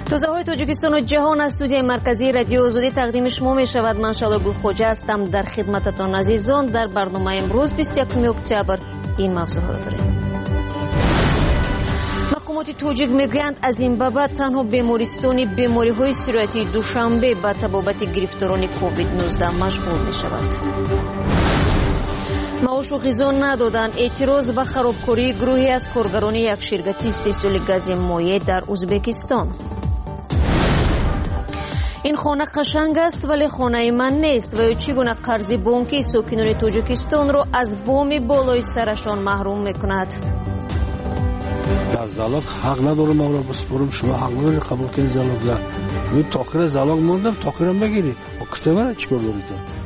توزیع‌های تاجیکستان و جهان از استودیوی مرکزی رادیو آزادی تقدیم شما می شود. من شالو خوجا هستم در خدمتتان عزیزان. در برنامه امروز 21 اکتبر این موضوع را داریم. مقامات توجیک میگویند از این بابت تنها بیمارستان بیماری‌های سیرویتی دوشنبه به تبابت گرفتاران کووید 19 مشغول می شود. معاش و غذا ندادن، اعتراض و خرابکاری گروهی از کارگران یک شرکت استحصال گاز مایع در ازبکستان. این خانه قشنگ است ولی خانه من نیست و چگونه قرض بانکی ساکنان تاجیکستان را از وام بالای سرشان محروم میکند. در زلاق حق ندارم ما را بسپرم، شما حق نداری قبول کنید زلاق را. روی تاخیر زلاق موندم، تاخیرم بگیری. و کتابه چیکار دارید؟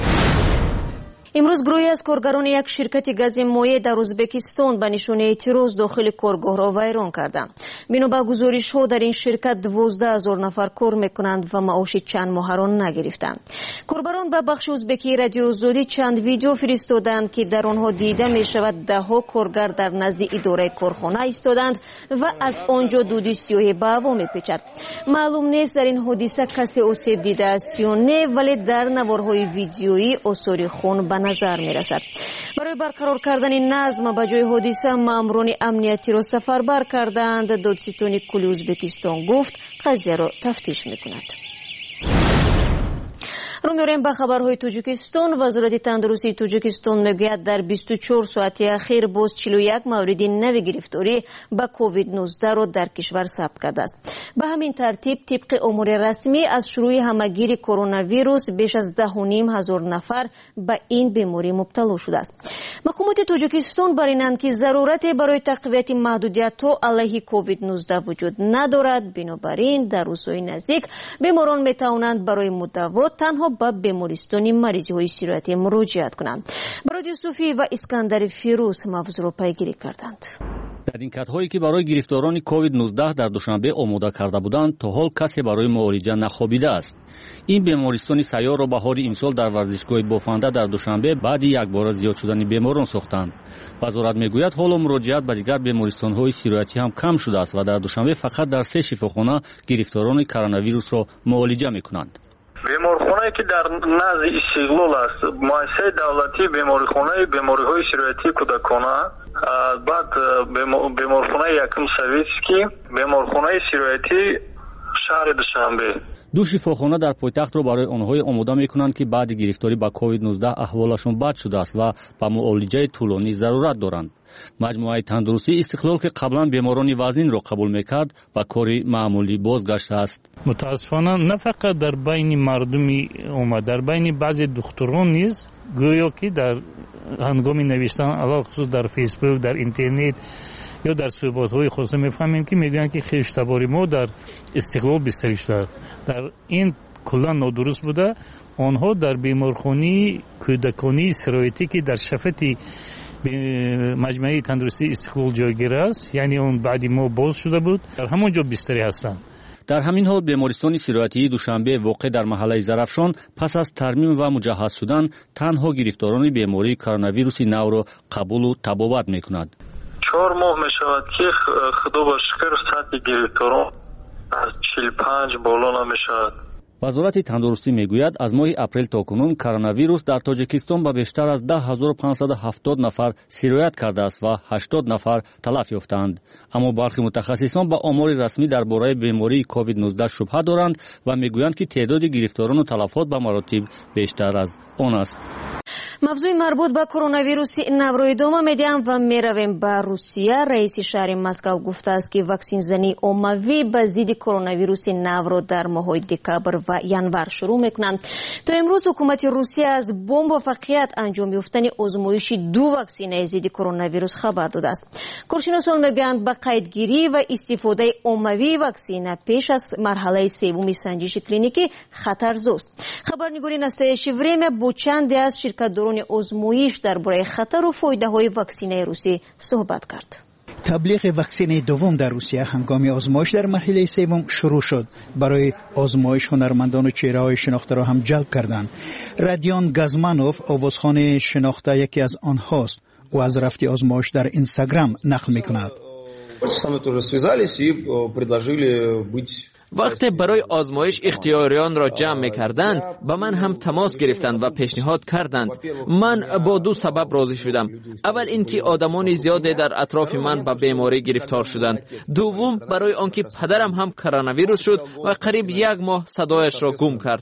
امروز گروهی از کارگران یک شرکت گاز مایع در ازبکستان به نشانه اعتراض داخل کارگاه را ویران کردند. بنا به گزارش‌ها در این شرکت 12,000 نفر کار میکنند و معاش چند ماه را نگرفتند. کاربران به بخش ازبکی رادیو آزادی چند ویدیو فرستادند که در آنها دیده می شود دهها کارگر در نزد اداره کارخانه ایستادند و از آنجا دود سیاه به هوا میپیچد. معلوم نیست در این حادثه کسی آسیب دیده است یا نه، ولی در نوارهای ویدیویی آثار خون به نظر می رسد. برای برقرار کردن نظم به جای حادثه ماموران امنیتی را سفربر کردند. دادستان کل ازبکستان گفت قضیه را تفتیش می کند. رو می‌ریم به خبرهای تاجیکستان. وزارت تندرستی تاجیکستان میگوید در 24 ساعت اخیر باز 41 مورد نو گرفتاری با کووید 19 را در کشور ثبت کرده است. به همین ترتیب طبق امور رسمی از شروع همگیری کرونا ویروس بیش از 10,500 نفر به این بیماری مبتلا شده است. مقامات تاجیکستان برینند که ضرورت برای تقویت محدودیت‌ها علیه کووید 19 وجود ندارد. بنابراین در روزهای نزدیک بیماران میتوانند برای مداوات تنها به بیمارستان مریضی‌های سیرویتی مراجعت کنند. برادر صوفی و اسکندر فیروز موضوع را پیگیری کردند. در این کدهایی که برای گرفتاران کووید 19 در دوشنبه آماده کرده بودند تا حال کسی برای معالجه نخوابیده است. این بیمارستان سیار را بهار امسال در ورزشگاه بافنده در دوشنبه بعد یک بار زیاد شدن بیماران ساختند. وزارت میگوید حالا مراجعت به دیگر بیمارستان‌های سیرویتی هم کم شده است و در دوشنبه فقط در 3 شفاخانه گرفتاران کرونا ویروس را معالجه می‌کنند. بیمارخانه‌ای که در نزد استقلال است، مؤسسه دولتی بیماری‌های سیرویتی کودکانه، بعد بیمارخانه یکم سویتسکی، بیمارخانه سیرویتی شهر دوشنبه. دو شفاخانه در پایتخت را برای آنها آماده می‌کنند که بعد گرفتاری با کووید 19 احوالشان بد شده است و به معالجه طولانی ضرورت دارند. مجموعه تندرستی استقلال که قبلا بیماران وزنین را قبول میکرد با کاری معمولی بازگشته است. متاسفانه نه فقط در بین مردمی اومد، در بین بعضی دکتران نیز گویا که در هنگام نوشتن علاوه خصوص در فیسبوک، در اینترنت یا در صحبت‌های خاصه میفهمیم که میگن که خیشتباری ما در استقلال بستری شده. در این کلا نادرست بوده. آنها در بیمارخانه کودکانی سیرویتی که در شفتی مجموعه تندرستی استقلال جایگیر است، یعنی اون بعدی ما باز شده بود، در همونجا بستری هستند. در همین حال بیمارستان سیرویتی دوشنبه واقع در محله زرافشان پس از ترمیم و مجهز شدن تنها گرفتاران بیماری کرونا ویروس نو را قبول و تبابت میکند. 4 ماه می شود که خدا با شکر سطح گرفتاران از 45 بالا نمی شود. وزارت تندرستی میگوید از ماه اپریل تا کنون کرونا ویروس در تاجیکستان به بیشتر از 10,570 نفر سیرویت کرده است و 80 نفر تلف یافتند. اما برخی متخصصان با آمار رسمی درباره بیماری کووید 19 شبهه دارند و میگویند که تعداد گرفتاران و تلفات به مراتب بیشتر از آن است. موضوع مربوط به کرونا ویروس نو را ادامه میدیم و میرویم به روسیه. رئیس شهر مسکو گفته است که واکسن زنی عمومی به ضد کرونا ویروس نو را در ماه دکامبر و ژانویه شروع میکنند. تا امروز حکومت روسیه از با موفقیت انجام یافتن آزمایش 2 واکسن ضد کرونا ویروس خبر داده است. کارشناسان میگویند به قیدگیری و استفاده عمومی واکسن پیش از مرحله سوم سنجش کلینیکی خطرزاست. خبرنگاری نستایش وریم با چندی از شرکت‌داران آزمایش درباره خطر و فایده‌های واکسن روسی صحبت کرد. تبلیغ واکسن دوم در روسیه هنگام آزمایش در مرحله سوم شروع شد. برای آزمایش هنرمندان و چهره‌های شناخته را هم جلب کردند. رادیون گازمانوف آوازخوان شناخته یکی از آنهاست. او از رفت آزمایش در اینستاگرام نقل می‌کند. وقتی برای آزمایش اختیاریان را جمع می‌کردند به من هم تماس گرفتند و پیشنهاد کردند. من با دو سبب راضی شدم. اول اینکه آدمان زیادی در اطراف من به بیماری گرفتار شدند. دوم برای آنکه پدرم هم کرونا ویروس شد و قریب 1 ماه صدایش را گم کرد.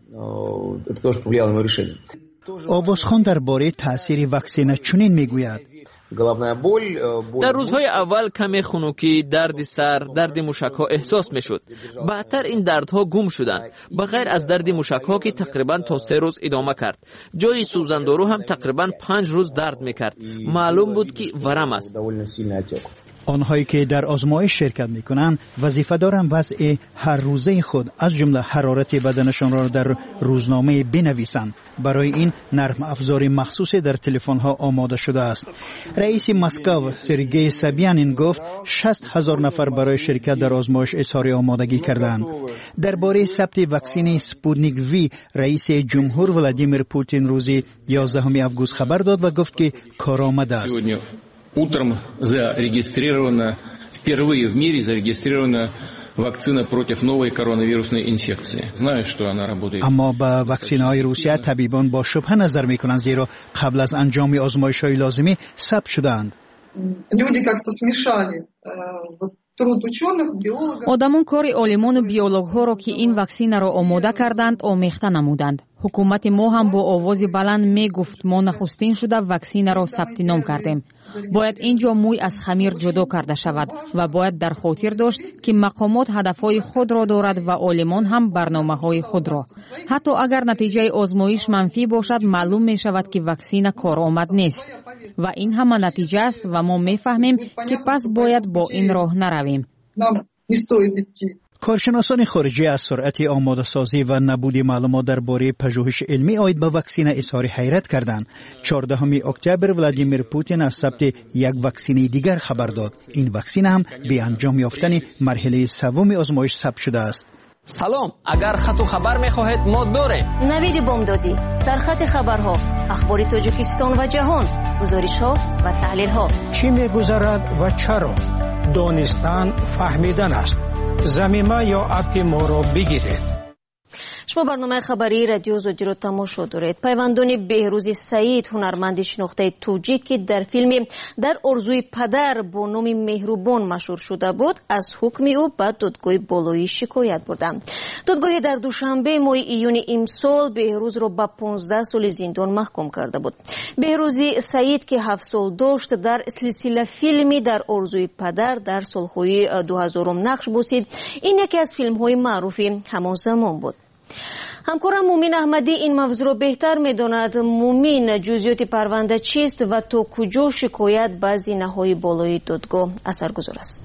آوازخان درباره تاثیر واکسن چنین میگوید: در روزهای اول کمی خنکی، درد سر، درد موشک‌ها احساس می‌شد. بعدتر این دردها گم شدند. بغیر از درد موشک‌ها که تقریباً تا 3 روز ادامه کرد. جای سوزندارو هم تقریباً 5 روز درد می‌کرد. معلوم بود که ورم است. آنهایی که در آزمایش شرکت می‌کنند وظیفه دارند وضع هر روزه خود از جمله حرارت بدنشان را در روزنامه بنویسند. برای این نرم افزار مخصوص در تلفن‌ها آماده شده است. رئیس مسکو سرگئی سابیانین گفت 60,000 نفر برای شرکت در آزمایش اظهار آمادگی کردند. درباره ثبت واکسن سپوتنیک وی رئیس جمهور ولادیمیر پوتین روز 11 آگوست خبر داد و گفت که کارآمد است. Утром впервые в мире зарегистрирована вакцина против новой коронавирусной инфекции. Знаю, что она работает. اما با واکسن‌های روسیه طبیبان با شبهه نظر می‌کنند زیرا قبل از انجام آزمایش‌های لازمی ثبت شدند. Люди как-то смешали труд ученых, биологов. آدمان کار عالمان و بیولوگ‌ها را که این واکسن را آماده کردند آمیخته نمودند. حکومت ما هم با آواز بلند میگفت ما نخستین شده واکسن را ثبت نام کردیم. باید اینجا موی از خمیر جدا کرده شود و باید در خاطر داشت که مقامات هدفهای خود را دارد و عالمان هم برنامه‌های خود را. حتی اگر نتیجه آزمایش منفی باشد معلوم می شود که واکسن کارآمد نیست و این هم نتیجه است و ما میفهمیم که پس باید با این راه نرویم. کارشناسان خارجی از سرعت آماده سازی و نبود معلومات درباره پژوهش علمی عاید به واکسن اظهار حیرت کردند. 14 اکتبر ولادیمیر پوتین از ثبت یک واکسن دیگر خبر داد. این واکسن هم به انجام یافتن مرحله سوم آزمایش ثبت شده است. سلام، اگر خط و خبر می‌خواهید ما داریم. نوید بامدادی، سرخط خبرها، اخبار تاجیکستان و جهان، گزارش‌ها و تحلیل‌ها. چی می‌گذرد و چرا؟ دانستن فهمیدن است. زمینه یا اپ ما را بگیرید. شما برنامه خبری رادیو زودی رو تماشا دارید. پیوندون بهروز سعید، هنرمند شناخته توجیک که در فیلم در آرزوی پدر با نام مهربان مشهور شده بود، از حکم او به دادگاه بالایی شکایت بردند. دادگاه در دوشنبه ماه ایون امسال بهروز را به 15 سال زندان محکوم کرده بود. بهروز سعید که 7 سال داشت در سلسله فیلمی در آرزوی پدر در سالهای 2000 نقش بازید. این یکی از فیلم‌های معروف همان زمان بود. همکارم مومین احمدی این موضوع را بهتر می‌داند. مومین، جزئیات پرونده چیست و تا کجا شکایت به زینه‌های بالای دادگاه اثرگذار است؟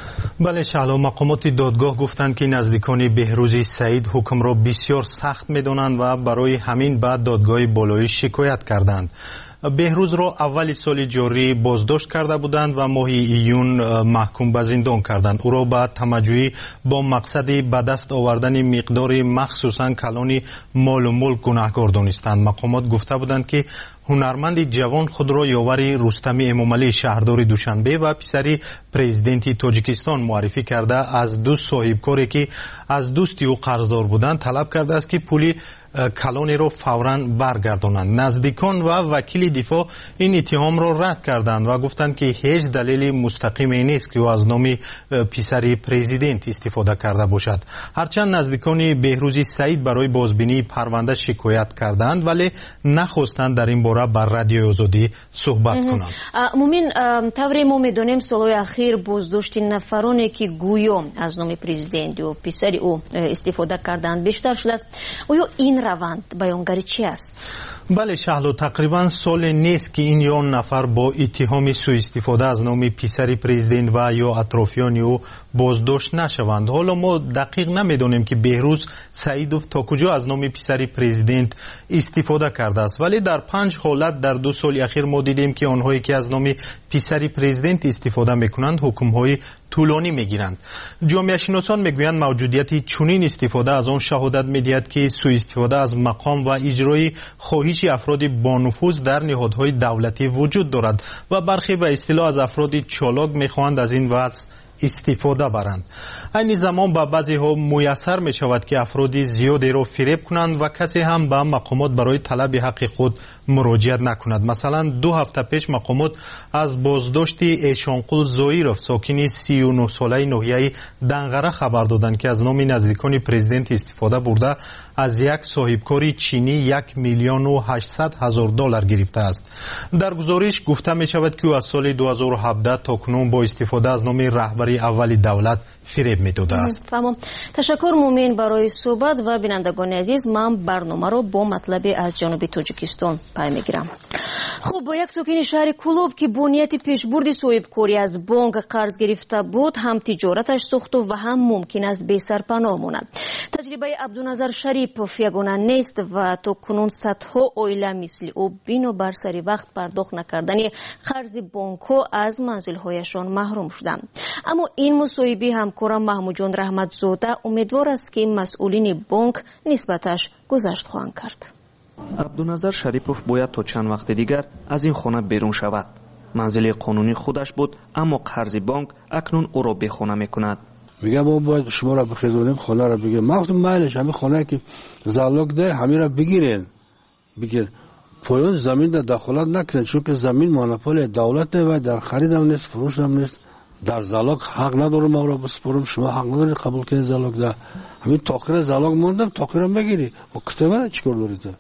بله شعلا، مقامات دادگاه گفتند که نزدیکان بهروز سعید حکم را بسیار سخت می‌دانند و برای همین بعد دادگاه بالایی شکایت کردند. بهروز را اول سال جاری بازداشت کرده بودند و ماه ایون محکوم به زندان کردند. او را به تمجید با مقصد به دست آوردن مقدار مخصوصا کلان مال و ملک گناهکار دانستند. مقامات گفته بودند که هنرمند جوان خود را یاور رستم امامعلی شهردار دوشنبه و پسر پرزیدنت تاجیکستان معرفی کرده از دو صاحبکاری که از دوستی او قرضدار بودند طلب کرده است که پول کلانی را فوراً برگردانند. نزدیکان و وکیل دفاع این اتهام را رد کردند و گفتند که هیچ دلیل مستقیمی نیست که او از نام پسر پرزیدنت استفاده کرده باشد. هرچند نزدیکان بهروز سعید برای بازبینی پرونده شکایت کردند ولی نخواستند در این باره بر رادیو آزادی صحبت کنند. مومین، طوری ما می‌دانیم سالهای اخیر بازداشت نفرانی که گویا از نام پرزیدنت و پسر او استفاده کردند بیشتر شده است. آیا این روند بیانگری چی است؟ بله شهلا، تقریبا سال نیست که این یون نفر با اتهام سوء استفاده از نام پسر پرزیدنت و یا اطرافیان او بازداشت نشوند. حالا ما دقیق نمیدونیم که بهروز سعیدوف تا کجا از نام پسر پرزیدنت استفاده کرده است، ولی در 5 حالت در 2 سال اخیر ما دیدیم که آنهایی که از نام پسر پرزیدنت استفاده میکنند حکم‌های طولانی میگیرند. جامعه شناسان میگویند موجودیت چنین استفاده از آن شهادت میدهد که سوء استفاده از مقام و اجرای خواهش افراد با نفوذ در نهادهای دولتی وجود دارد و برخی به اصطلاح از افراد چالاک میخواهند از این وضع استفاده برند. این زمان به بعضی ها میسر می شود که افرادی زیادی را فریب کنند و کسی هم به مقامات برای طلب حق خود مراجعت نکند. مثلا 2 هفته پیش مقامات از بازداشت ایشانقول زویروف ساکن 39 ساله ناحیه دنغره خبر دادند که از نام نزدیکان پرزیدنت استفاده برده از یک صاحبکاری چینی $1,800,000 گرفته است. در گزارش گفته می شود که او از سال 2017 تا کنون با استفاده از نام رهبری اول دولت فریب می داده است. تمام. تشکر مومن برای صحبت و بینندگان عزیز، من برنامه را با مطلب از جنوب تاجیکستان پای می گیرم. خب با یک ساکن شهر کولوب که با نیت پیشبرد صاحبکاری از بانک قرض گرفته بود، هم تجارتش سوخت و هم ممکن است بی سرپناه ماند. تجربه عبدالنظر شریپوف یگانه نیست و تا کنون صدها عائله مثل او بنا بر سر وقت پرداخت نکردن قرض بانک‌ها از منزل‌هایشان محروم شدند. اما این مصاحبه همکارم محمود جان رحمتزاده امیدوار است که مسئولین بانک نسبتش گذشت خواهند کرد. عبدالنظر شریپوف باید تا چند وقت دیگر از این خانه بیرون شود. منزل قانونی خودش بود، اما قرض بانک اکنون او را بیخانه میکند. میگه ما باید شما را بخیزونیم، خانه را بگیریم. من گفتم مایلش همین خانه که زالوگ ده همین را بگیرین. پایان زمین در دخالت نکنید، چون که زمین مونوپول دولت و در خرید هم نیست، فروش هم نیست. در زالوگ حق ندارم ما را بسپرم، شما حق ندارید قبول کنید زالوگ ده. همین تاخیر زالوگ موندم، تاخیر هم بگیری. و کتابه چیکار دارید؟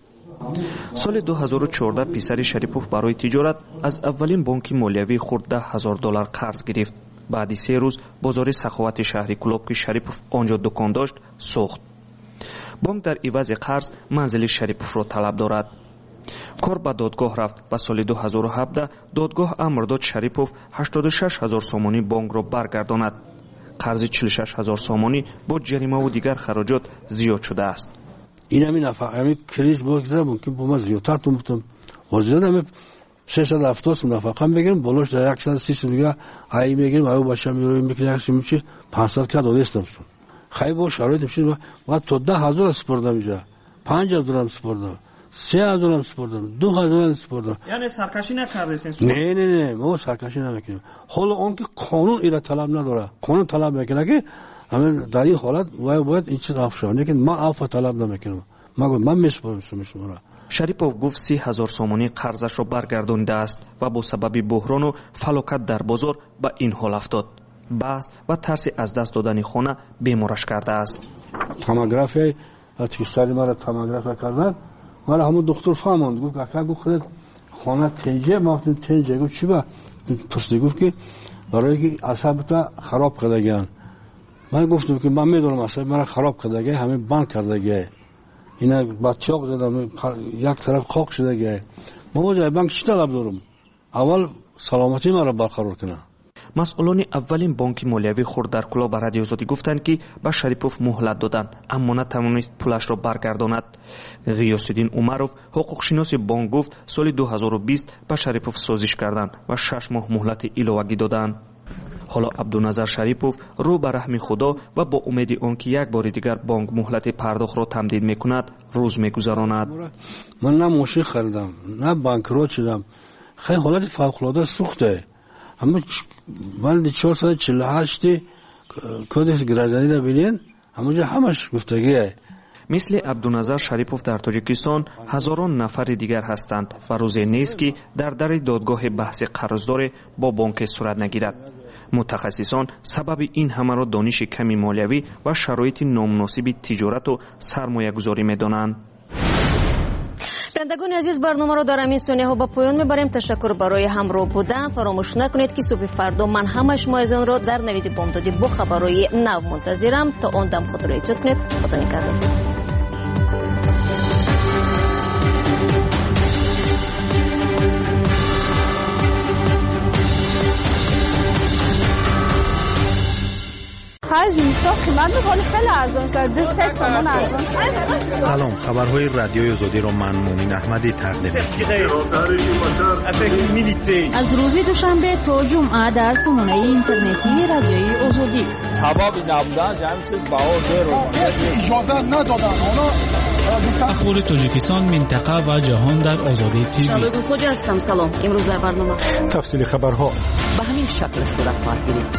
سال 2014 پسر شریپوف برای تجارت از اولین بانک مالیوی خود $10,000 قرض گرفت. بعد 3 روز بازار سخاوت شهر کولوب که شریپوف آنجا دکان داشت سوخت. بانک در عوض قرض منزل شریپوف را طلب دارد. کار به دادگاه رفت و سال 2017 دادگاه امر داد شریپوف 86,000 سومانی بانک را برگرداند. قرض 46,000 سومانی با جریمه و دیگر خراجات زیاد شده است. این همین نفقه کریز بگذاره ممکن با ما زیادتر تو مفتم وزیده همه 670 نفقه بگیرم بالاش در 130 دیگه ای میگیریم او باشه میرویم میکنه هرچی میشه 500 که دونستم شون خیلی با شرایط میشه بعد تا 10,000 سپردم اینجا 5,000 سپردم 3,000 سپردم 2,000 سپردم. یعنی سرکشی نکردین؟ نه ما سرکشی نمیکنیم. حالا اون که قانون اینا طلب نداره، قانون طلب میکنه که همین در این حالت باید این چیز عفو شود، لیکن ما عفو طلب نمیکنم. من میسپارم شما را. شریپوف گفت 30,000 سومانی قرضش را برگردانده است و با سبب بحران و فلاکت در بازار به این حال افتاد. بحث و ترس از دست دادن خانه بیمارش کرده است. توموگرافی از کشتاری ما را توموگرافی کردن، من همون دکتر فهموند گفت که خودت خانه تنجه مافتیم تنجه گفت چی با پس گفت که برای که عصبت خراب کردگیان. من گفتم که من میدونم عصب مرا خراب کردگی همین بند کردگی اینا با چاق زدم یک طرف خاک شدگی. ما جای بانک چی طلب دارم؟ اول سلامتی مرا برقرار کنه. مسئولان اولین بانک مالیوی خود در کولوب به رادیو آزادی گفتند که به شریپوف مهلت دادند اما نتوانست پولش را برگرداند. غیاث‌الدین عمرов حقوقشناس بانک گفت سال 2020 به شریپوف سازش کردند و 6 ماه مهلت علاوه‌ای دادند. حالا عبدالنظر شریپوف رو به رحم خدا و با امید آنکه یک بار دیگر بانک مهلت پرداخت را تمدید میکند روز میگذراند. من نه ماشین خریدم نه بانکرات شدم، خیلی حالت فوق‌العاده سخته. اما من 448 کدش گرازانی را بینین همونجا همش گفتگیه. مثل عبدالنظر شریپوف در تاجیکستان هزاران نفر دیگر هستند و روزی نیست که در دادگاه بحث قرضدار با بانک صورت نگیرد. متخصصان سبب این همه را دانش کمی مالیوی و شرایط نامناسب تجارت و سرمایه گذاری می دانند. بینندگان عزیز برنامه را در همین ثانیه ها به پایان میبریم. تشکر برای همراه بودن. فراموش نکنید که صبح فردا من همه شما را در نوید بامدادی با خبرهای نو منتظرم. تا آن دم خود را ایجاد کنید. خدا نگهدار. سلام، خبرهای رادیوی آزادی را من مومن احمدی تقدیم می‌کنم. از روز دوشنبه تا جمعه در سامانه اینترنتی رادیوی آزادی. سبب نبودن جمعیت با اجازه ندادن. اخبار تاجیکستان، منطقه و جهان در آزادی تیوی. شالوی خوجا هستم. سلام. امروز در برنامه تفصیل خبرها به همین شکل صورت خواهد گرفت.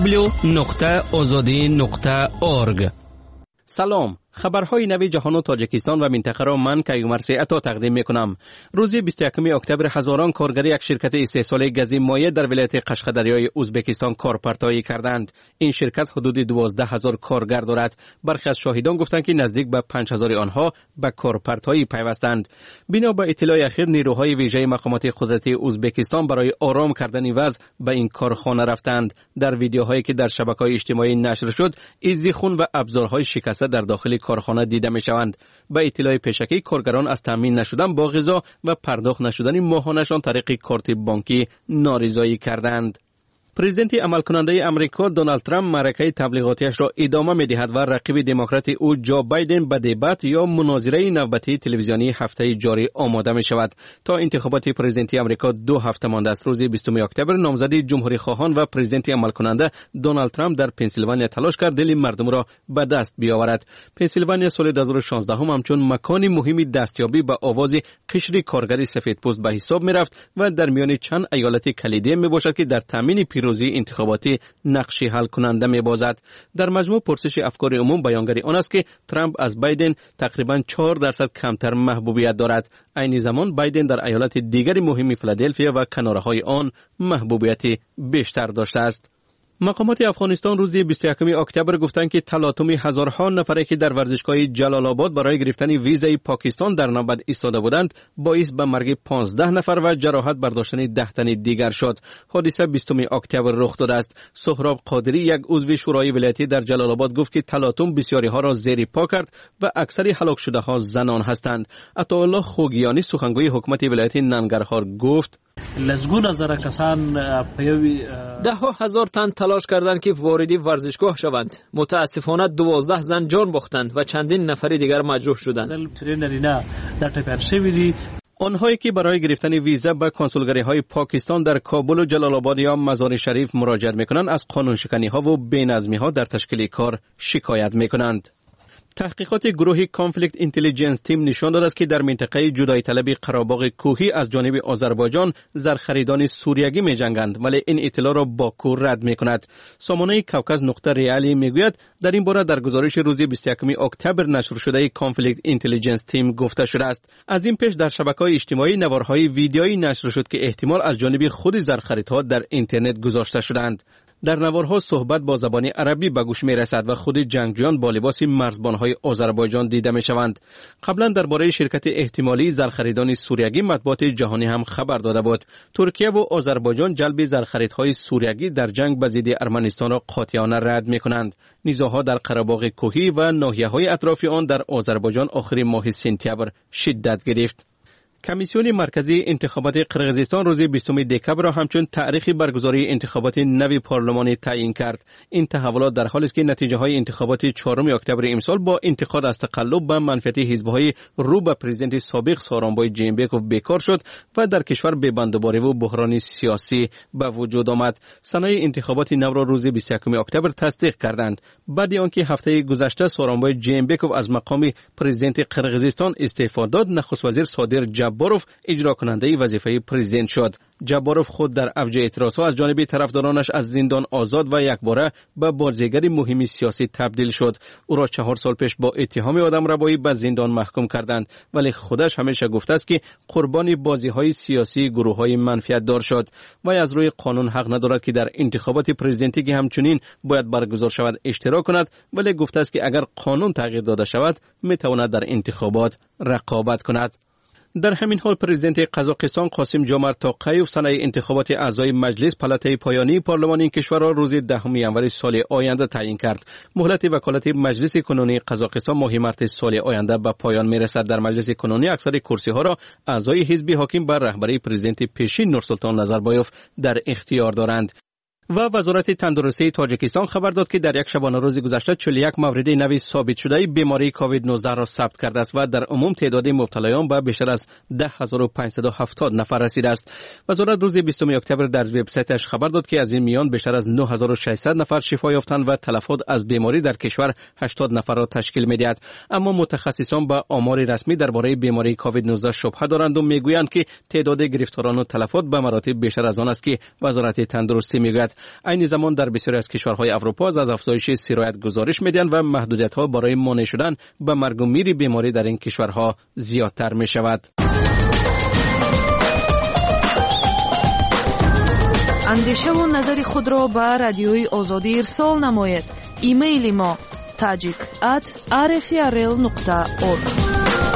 www.azadi.org. سلام. خبرهای نوی جهان و تاجیکستان و منطقه را من کیومر عطا تقدیم میکنم. روز 21 اکتبر هزاران کارگر یک شرکت استحصال گاز مایع در ولایت قشقدریای ازبکستان کارپرتایی کردند. این شرکت حدود 12,000 کارگر دارد. برخی از شاهدان گفتند که نزدیک به 5,000 آنها به کارپرتایی پیوستند. بنا به اطلاع اخیر نیروهای ویژه مقامات قدرتی ازبکستان برای آرام کردن وضع به این کارخانه رفتند. در ویدیوهایی که در شبکه‌های اجتماعی نشر شد، ایزی خون و ابزارهای شکسته در داخل کارخانه دیده می شوند. به اطلاع پیشکی کارگران از تامین نشدن با غذا و پرداخت نشدن ماهانشان طریق کارت بانکی نارضایی کردند. پرزیدنت عملکننده امریکا دونالد ترامپ معرکه تبلیغاتیش را ادامه می‌دهد و رقیب دموکرات او جو بایدن به دیبات یا مناظره نوبتی تلویزیونی هفته جاری آماده می‌شود. تا انتخابات پرزیدنتی امریکا 2 هفته مانده است. روز 20 اکتبر نامزد جمهوری خواهان و پرزیدنت عملکننده دونالد ترامپ در پنسیلوانیا تلاش کرد دل مردم را به دست بیاورد. پنسیلوانیا سال 2016 همچون مکان مهمی دستیابی به آواز قشر کارگری سفیدپوست به حساب می‌رفت و در میان چند ایالت کلیدی میباشد که در تامین پیروزی انتخاباتی نقشی حل کننده میبازد. در مجموع پرسش افکار عموم بیانگری آن است که ترامپ از بایدن تقریباً 4% کمتر محبوبیت دارد. عین زمان بایدن در ایالت دیگر مهم فیلادلفیا و کنارهای آن محبوبیت بیشتر داشته است. مقامات افغانستان روز 21 اکتبر گفتند که تلاطم هزارها نفری که در ورزشگاه جلال آباد برای گرفتن ویزای پاکستان در نوبت ایستاده بودند باعث به مرگ 15 نفر و جراحت برداشتن 10 تن دیگر شد. حادثه 20 اکتبر رخ داده است. سهراب قادری یک عضو شورای ولایتی در جلال آباد گفت که تلاطم بسیاری ها را زیر پا کرد و اکثر هلاک شده ها زنان هستند. عطاالله خوگیانی سخنگوی حکومت ولایت ننگرهار گفت ده هزار تن تلاش کردند که وارد ورزشگاه شوند. متاسفانه 12 زن جان باختند و چندین نفر دیگر مجروح شدند. آنهایی که برای گرفتن ویزا به کنسولگری‌های پاکستان در کابل و جلال آباد یا مزار شریف مراجعه می‌کنند از قانون شکنی‌ها و بی‌نظمی‌ها در تشکیل کار شکایت می‌کنند. تحقیقات گروه کانفلیکت اینتلیجنس تیم نشان داده است که در منطقه جدایی طلبی قره‌باغ کوهی از جانب آذربایجان زرخریدان سوریگی می‌جنگند، ولی این اطلاع را باکو رد می‌کند. سامانه کوکاز نقطه ریالی میگوید در این باره در گزارش روز 21 اکتبر نشر شده کانفلیکت اینتلیجنس تیم گفته شده است. از این پیش در شبکه‌های اجتماعی نوارهای ویدیویی نشر شد که احتمال از جانب خود زرخریدها در اینترنت گذاشته شدند. در نوارها صحبت با زبان عربی به گوش می رسد و خود جنگجویان با لباس مرزبانهای آذربایجان دیده می شوند. قبلا درباره شرکت احتمالی زرخریدان سوریگی مطبوعات جهانی هم خبر داده بود. ترکیه و آذربایجان جلب زرخریدهای سوریگی در جنگ به ضد ارمنستان را قاطعانه رد می کنند. نزاع‌ها در قره‌باغ کوهی و ناحیه‌های اطراف آن در آذربایجان آخر ماه سپتامبر شدت گرفت. کمیسیون مرکزی انتخابات قرقیزستان روز 20 دکبر را همچون تاریخ برگزاری انتخابات نوی پارلمانی تعیین کرد. این تحولات در حالی است که نتیجه های انتخابات 4 اکتبر امسال با انتقاد از تقلب به منفعت حزب‌های رو به پرزیدنت سابق سورونبای جینبکوف بیکار شد و در کشور ببندوباری و بحران سیاسی به وجود آمد. صنایع انتخابات نو را روز 21 اکتبر تصدیق کردند. بعد آنکه هفته گذشته سورونبای جینبکوف از مقام پرزیدنت قرقیزستان استعفا داد، نخست وزیر صادر جباروف اجرا کننده وظیفه پرزیدنت شد. جباروف خود در اوج اعتراضها از جانب طرفدارانش از زندان آزاد و یکباره به بازیگر مهم سیاسی تبدیل شد. او را 4 سال پیش با اتهام آدمربایی به زندان محکوم کردند، ولی خودش همیشه گفته است که قربانی بازی‌های سیاسی گروه‌های منفعت دار شد و از روی قانون حق ندارد که در انتخابات پرزیدنتی که همچنین باید برگزار شود اشتراک کند، ولی گفته است که اگر قانون تغییر داده شود میتواند در انتخابات رقابت کند. در همین حال پرزیدنت قزاقستان قاسم جومرت توقیف صنایع انتخابات اعضای مجلس پلته پایانی پارلمان این کشور را روز 10 ژانویه سال آینده تعیین کرد. مهلت وکالت مجلس کنونی قزاقستان ماه مارس سال آینده به پایان میرسد. در مجلس کنونی اکثر کرسی ها را اعضای حزب حاکم بر رهبری پرزیدنت پیشین نورسلطان نظربایوف در اختیار دارند. و وزارت تندرستی تاجیکستان خبر داد که در یک شبانه روز گذشته 41 مورد نوی ثابت شده بیماری کووید 19 را ثبت کرده است و در عموم تعداد مبتلایان به بیشتر از 10570 نفر رسیده است. وزارت روز 20 اکتبر در وبسایتش خبر داد که از این میان بیشتر از 9600 نفر شفا یافتند و تلفات از بیماری در کشور 80 نفر را تشکیل می‌دهد. اما متخصصان به آمار رسمی درباره بیماری کووید 19 شبهه دارند و میگویند که تعداد گرفتاران و تلفات به مراتب بیشتر از آن است که وزارت تندرستی میگوید. این زمان در بسیاری از کشورهای اروپا از افزایش سرایت گزارش می‌دهند و محدودیت‌ها برای مانع شدن به مرگ و میر بیماری در این کشورها زیادتر می‌شود. اندیشه و نظر خود را به رادیوی آزادی ارسال نمایید. ایمیل ما tajik@rfrl.org.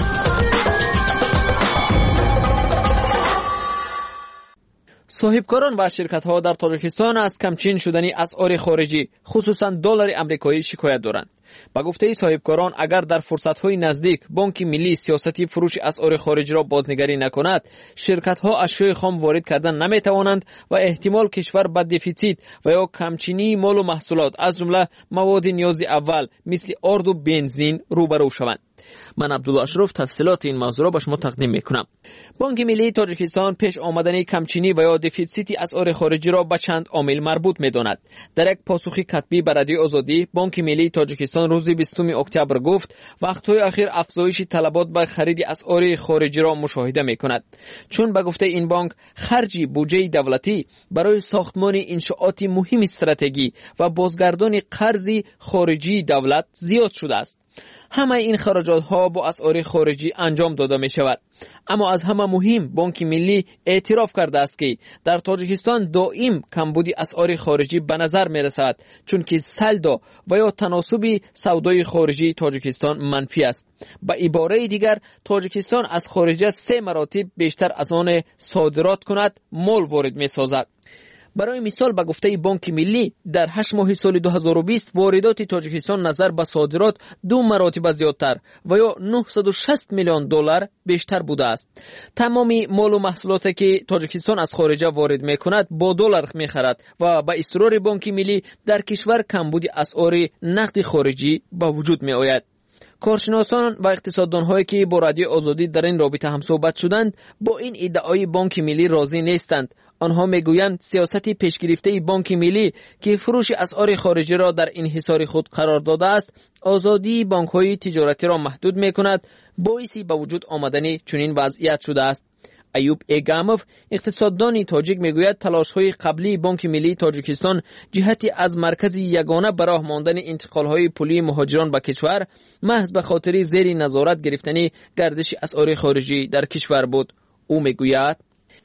صاحبکاران و شرکت‌ها در تاجیکستان از کمچین شدن اسعار خارجی خصوصا دلار آمریکایی شکایت دارند. با گفته صاحبکاران اگر در فرصت‌های نزدیک بانک ملی سیاستی فروش اسعار خارجی را بازنگری نکند، شرکت‌ها اشیاء خام وارد کردن نمی‌توانند و احتمال کشور به دفیسیت و یا کمچینی مال و محصولات از جمله مواد نیاز اول مثل آرد و بنزین روبرو شوند. من عبدالله اشرف تفصیلات این موضوع را به شما تقدیم میکنم. بانک ملی تاجیکستان پیش آمدن کمچینی و یا دفیسیت اسعار خارجی را به چند عامل مربوط میداند. در یک پاسخی کتبی به رادیو آزادی، بانک ملی تاجیکستان روز 20 اکتبر گفت وقت‌های اخیر افزایش طلبات به خرید اسعار خارجی را مشاهده میکند، چون به گفته این بانک خرج بودجه دولتی برای ساختمان انشاءات مهم استراتژی و بازگردان قرض خارجی دولت زیاد شده است. همه این خراجات ها با اسعار خارجی انجام داده می شود. اما از همه مهم بانک ملی اعتراف کرده است که در تاجیکستان دائم کمبود اسعار خارجی به نظر می رسد، چون که سلدا و یا تناسب سودای خارجی تاجیکستان منفی است. به عباره دیگر تاجیکستان از خارجه 3 مراتب بیشتر از آن صادرات کند مال وارد می سازد. برای مثال به گفته بانک ملی در 8 ماه سال 2020 واردات تاجیکستان نظر به صادرات 2 مراتب زیادتر و یا 960 میلیون دلار بیشتر بوده است. تمام مال و محصولاتی که تاجیکستان از خارجه وارد میکند با دلار میخرد و به اصرار بانک ملی در کشور کمبود اسعار نقد خارجی به وجود می آید. کارشناسان و اقتصاددان‌هایی که با رادیو آزادی در این رابطه هم صحبت شدند با این ادعای بانک ملی راضی نیستند. آنها میگویند سیاست پیشگرفته بانک ملی که فروش اسعار خارجی را در انحصار خود قرار داده است، آزادی بانک‌های تجارتی را محدود می‌کند، باعث به وجود آمدن چنین وضعیت شده است. ایوب ایگاموف اقتصاددان تاجیک میگوید تلاش‌های قبلی بانک ملی تاجیکستان جهتی از مرکز یگانه برای ماندن انتقال‌های پولی مهاجران به کشور محض به خاطر زیر نظارت گرفتن گردش اسعار خارجی در کشور بود. او میگوید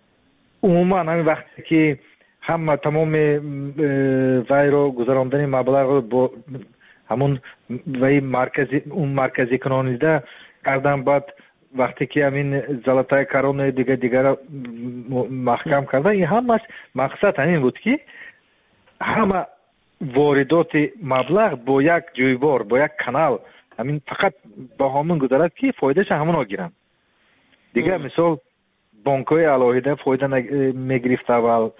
عموما همین وقتی که هم تمام وای را گذراندن مبلغ با همون وای مرکزی کنانیده کردن، بعد وقتی که همین زلطای کرون دیگر محکم کردن، این هم مقصد همین بود که همه واردات مبلغ با یک جویبار با یک کانال همین فقط با همون گذارد که فایدهش همون ها گیرن دیگه. مثال بانک‌های علاهیده فایده میگرفت اول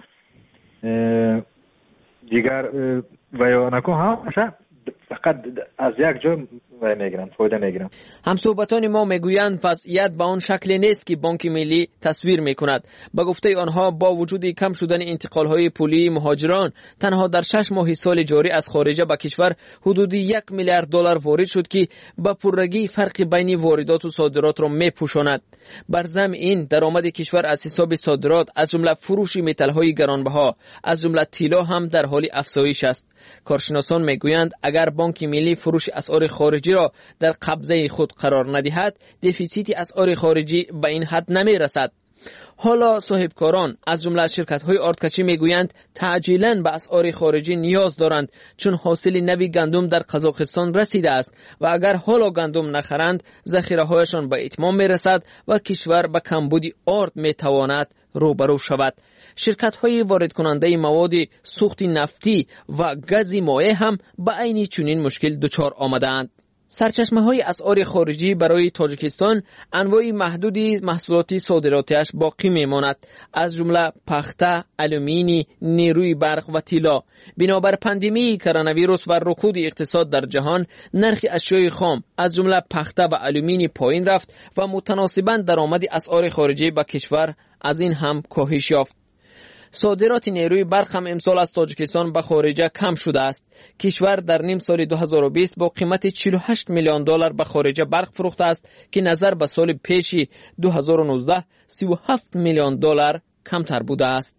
دیگر و یا نکن هم فقط از یک جا میگیرن فایده میگیرن. همصحبتان ما میگویند وضعیت به آن شکل نیست که بانک ملی تصویر میکند. به گفته آنها با وجود کم شدن انتقال‌های پولی مهاجران تنها در 6 ماه سال جاری از خارجه به کشور حدود 1 میلیارد دلار وارد شد که با پررگی فرق بین واردات و صادرات را میپوشاند. بر ضمن این درآمد کشور از حساب صادرات از جمله فروش متال‌های گرانبها از جمله طلا هم در حال افزایش است. کارشناسان میگویند اگر بانک ملی فروش اسعار خارجی را در قبضه خود قرار ندهد، دفیسیت اسعار خارجی به این حد نمی رسد. حالا صاحبکاران از جمله شرکت‌های آردکشی میگویند تعجیلاً به اسعار خارجی نیاز دارند، چون حاصل نوی گندم در قزاقستان رسیده است و اگر حالا گندم نخرند ذخیره‌هایشان به اتمام میرسد و کشور به کمبود آرد میتواند روبرو شود. شرکت‌های وارد کننده مواد سوخت نفتی و گاز مایع هم به عین چنین مشکل دچار آمدند. سرچشمه‌های اسعار خارجی برای تاجیکستان انواع محدودی محصولات صادراتیش باقی میماند، از جمله پخته، آلومینی، نیروی برق و طلا. بنابر پاندمی کرونا ویروس و رکود اقتصاد در جهان، نرخ اشیاء خام از جمله پخته و آلومینی پایین رفت و متناسباً درآمد اسعار خارجی به کشور از این هم کاهش یافت. صادرات نیروی برق هم امسال از تاجیکستان به خارج کم شده است. کشور در نیم سال 2020 با قیمت 48 میلیون دلار به خارج برق فروخته است که نظر به سال پیش 2019 37 میلیون دلار کمتر بوده است.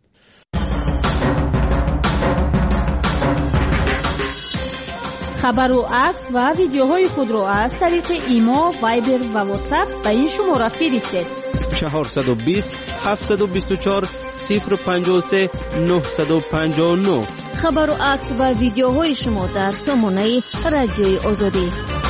خبر و عکس و ویدیوهای خود را از طریق ایما، وایبر و واتساپ به این شماره فرستید: 420 724 053 959. خبر و عکس و ویدیوهای شما در سامانه رادیوی آزادی.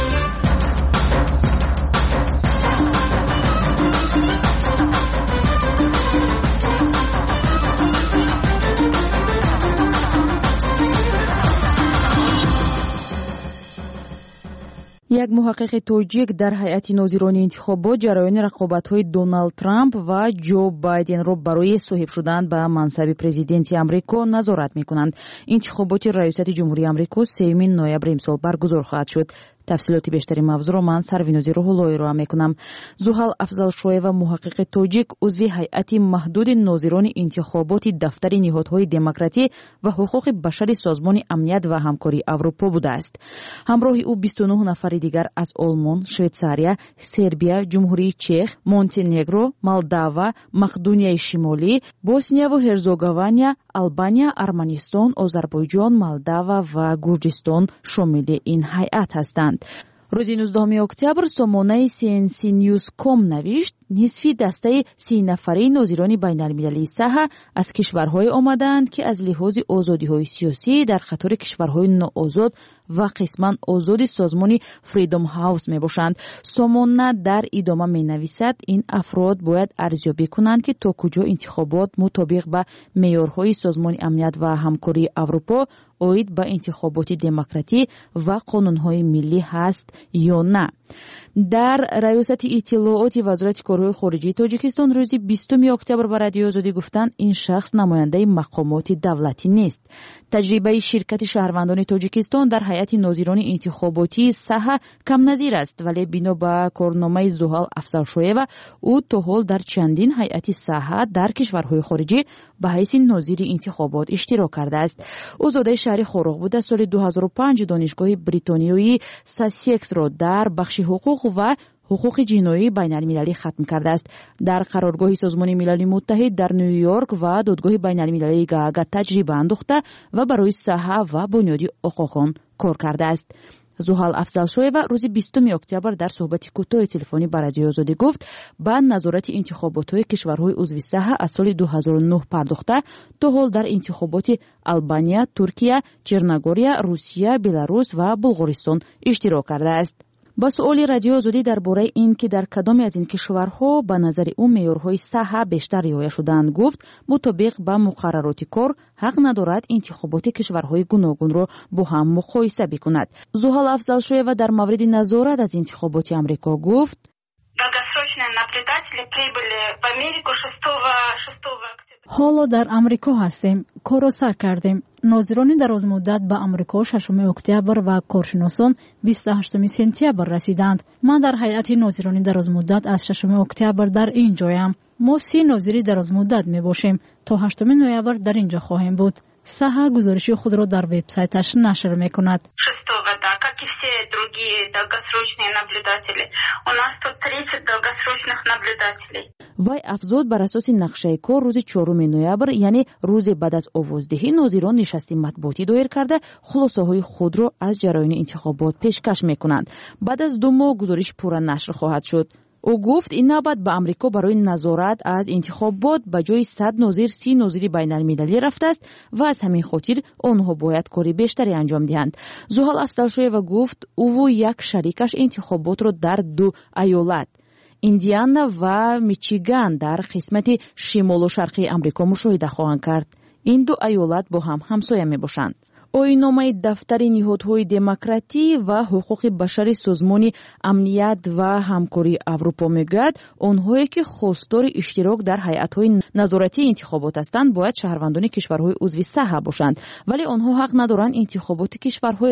یک محقق تاجیک در هیئت ناظران انتخابات جریان رقابت‌های دونالد ترامپ و جو بایدن را برای صاحب شدن به منصب پرزیدنتی آمریکا نظارت می‌کنند. انتخابات ریاست جمهوری آمریکا 3 نوامبر امسال برگزار خواهد شد. تفصیلات بیشتری موضوع را من سروینازی روح‌اللهی را میکنم. زحل افضلشویeva محقق تاجیک عضو هیئت محدود ناظران انتخابات دفتر نهادهای دموکراتی و حقوق بشر سازمان امنیت و همکاری اروپا بوده است. همراه او 29 نفر دیگر از آلمان، شویتزاریا، سربیا، جمهوری چک، مونتنگرو، مالداوا، مقدونیای شمالی، بوسنیا و هرزگوینی، آلبانیا، ارمنستان، آذربایجان، مالداوا و گرجستان شامل این هیئت هستند. روز 19 اکتبر سامانه CNC News.com نوشت نصفی دسته 30 نفره ناظران بین‌المللی ساحه از کشورهای آمدند که از لحاظ آزادی‌های سیاسی در قطار کشورهای ناآزاد و قسماً آزاد سازمان فریدم هاوس میباشند. سامانه در ادامه مینویسد این افراد باید ارزیابی کنند که تا کجا انتخابات مطابق با معیارهای سازمان امنیت و همکاری اروپا اوید به انتخابات دموکراتی و قانون‌های ملی هست یا نه. در ریاست اطلاعات وزارت کارهای خارجه تاجیکستان روز 20 اکتبر به رادیو آزادی گفتند این شخص نماینده مقامات دولتی نیست. تجربه شرکت شهروندان تاجیکستان در هیئت ناظران انتخاباتی ساحه کم نظیر است، ولی بنا به کارنامه زحل افضلشویeva او تا حال در چندین هیئت ساحه در کشورهای خارجی به حیث ناظر انتخابات اشتراک کرده است. او زاده شهر خارق بوده. سال 2005 دانشگاه بریتانیایی ساسکس را در بخش حقوق و حقوق جنایی بین‌المللی ختم کرده است. در قرارگاه سازمان ملل متحد در نیویورک و دادگاه بین‌المللی گاگا تجربه انداخته و برای ساحه و بنیادی حقوقان کار کرده است. زحل افضلشویeva روز 20 اکتبر در صحبت کوتاه تلفنی با رادیو آزادی گفت با نظارت انتخابات‌های کشورهای عضو ساحه از سال 2009 پرداخته تا حال در انتخابات آلبانیا، ترکیه، چرنگوریا، روسیه، بلاروس و بلغارستان اشتراک کرده است. با سؤال رادیو آزادی درباره این که در کدام از این کشورها به نظر او معیارهای ساحه بیشتر رعایت شدند گفت مطابق با مقررات کار حق ندارد انتخابات کشورهای گوناگون را با هم مقایسه بکند. زحل افضلشویeva در مورد نظارت از انتخابات آمریکا گفت حالا در آمریکا هستیم. کار را سر کردیم. ناظران دراز مدت به آمریکا 6 اکتبر و کارشناسان 28 سپتامبر رسیدند. من در هیئت ناظران دراز مدت از 6 اکتبر در این جایم. ما 30 ناظری دراز مدت می باشیم. تا 8 نوامبر در اینجا خواهیم بود. ساحه گزارش خود را در وبسایتش نشر می کند. как и все другие долгосрочные наблюдатели. У нас тут 30 долгосрочных наблюдателей. وای افزود بر اساس نقشه کار روز 4 نوامبر یعنی روز بعد از آوازدهی ناظران نشست مطبوعاتی دایر کرده خلاصه های خود را از جریان انتخابات پیشکش میکنند. بعد از 2 ماه گزارش پورا نشر خواهد شد. او گفت این نوبت به آمریکا برای نظارت از انتخابات به جای 100 ناظر 30 ناظر بین‌المللی رفته است و از همین خاطر آنها باید کاری بیشتری انجام دهند. زحل افضلشویeva گفت او و یک شریکش انتخابات را در 2 ایالت ایندیانا و میچیگان در قسمت شمال و شرقی آمریکا مشاهده خواهند کرد. این 2 ایالت با هم همسایه می باشند. оинномаи дафтари ниҳодҳои демократӣ ва ҳуқуқи башари созмони амният ва ҳамкории Аврупо мегӯяд, онҳое ки хостори иштирок дар ҳайатҳои назоратии интихобот ҳастанд, бояд шаҳрвандони кишварҳои узви саҳҳ бошанд, вале онҳо ҳақ надоранд интихоботи кишварҳои